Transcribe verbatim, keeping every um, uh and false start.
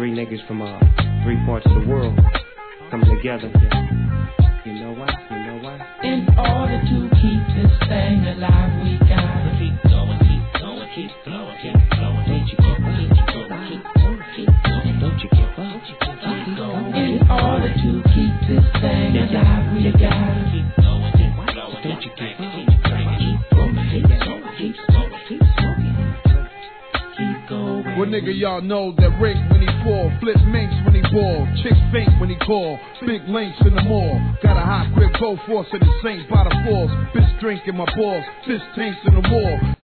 three niggas from uh, three parts of the world coming together. You know why? You know why? In order to keep this thing alive, we gotta keep going, keep going, keep flowing, keep flowing. Don't you give up, keep going, keep going, keep going. Don't you give up, keep going. In order to keep this thing alive, we gotta keep going, keep flowing. Don't you give up, keep going, keep going, keep going, keep going, keep smoking. Keep going. Well, nigga, y'all know that Rick when he fall, flip minks when he ball, chicks faint when he call, big links in the mall. Got a hot grip, go force in the Saint by the falls. Bitch drinking my balls, fish tanks in the wall.